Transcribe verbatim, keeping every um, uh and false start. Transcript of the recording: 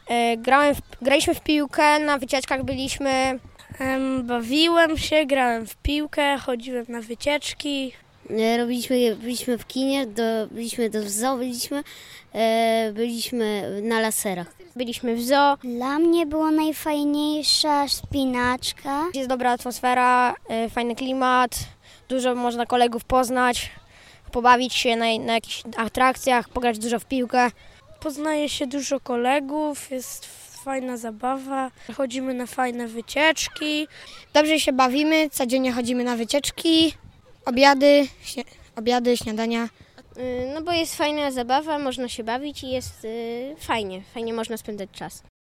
E, grałem w, graliśmy w piłkę, na wycieczkach byliśmy. Em, bawiłem się, grałem w piłkę, chodziłem na wycieczki. Robiliśmy, byliśmy w kinie, do, byliśmy do zoo, byliśmy, e, byliśmy na laserach. Byliśmy w zoo. Dla mnie była najfajniejsza spinaczka. Jest dobra atmosfera, e, fajny klimat, dużo można kolegów poznać, pobawić się na, na jakichś atrakcjach, pograć dużo w piłkę. Poznaje się dużo kolegów, jest fajna zabawa, chodzimy na fajne wycieczki. Dobrze się bawimy, codziennie chodzimy na wycieczki, obiady, śni- obiady, śniadania. No bo jest fajna zabawa, można się bawić i jest y, fajnie, fajnie można spędzać czas.